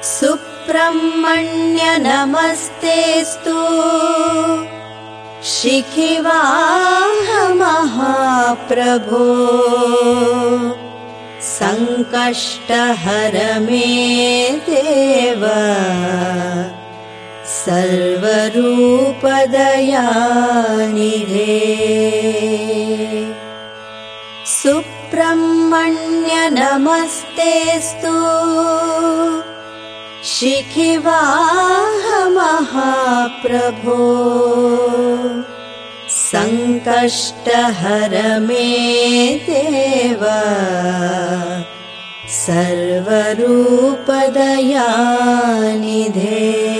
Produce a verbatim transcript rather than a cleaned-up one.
सुब्रह्मण्य नमस्तेस्तु शिखिवाह महाप्रभो संकष्टहर मे देव सर्वरूपदयानिधे। सुब्रह्मण्य नमस्तेस्तु शिखिवाह महाप्रभो संकष्टहर मे देव सर्वरूपदयानिधे।